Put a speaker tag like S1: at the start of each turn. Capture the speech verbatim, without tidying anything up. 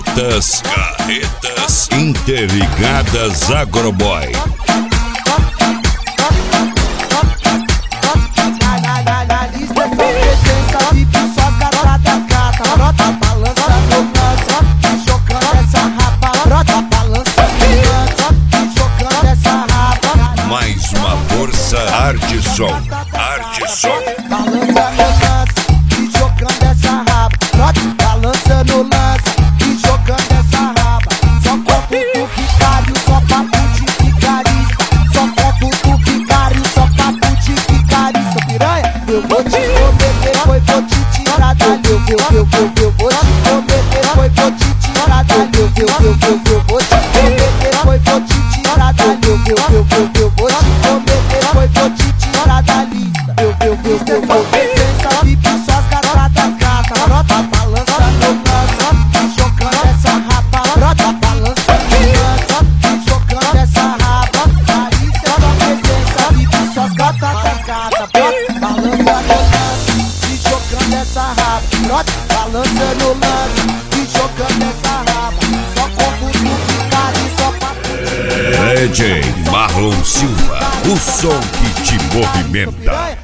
S1: Carretas, carretas interligadas Agroboy. Mais uma força, arte som, arte som.
S2: Balança no lance e jogando essa raba. Só corpo do vicário, só papo de vicarista. Só corpo do vicário, só papo de vicarista. Piranha, eu vou te comer, depois vou te tirar dali. Eu, eu, eu, eu, eu vou te comer, depois vou te tirar dali. Eu, eu, eu, eu, eu vou te comer, depois vou te tirar dali. Eu, eu, eu, eu, eu vou te comer, depois vou te tirar da lista. Eu, eu, eu, eu, eu, pensa, vive só as caradas gatas. Brota, balança no lance e jogando essa rapa. Brota, balança no lance e jogando essa rapa. Aí cê só presença, vive só as caradas gatas. Brota, balança no lance e jogando essa rapa. Brota, balança no lance e jogando essa rapa. Só corpo do vicário, só papo.
S1: D J Marlon Silva, o som que te movimenta.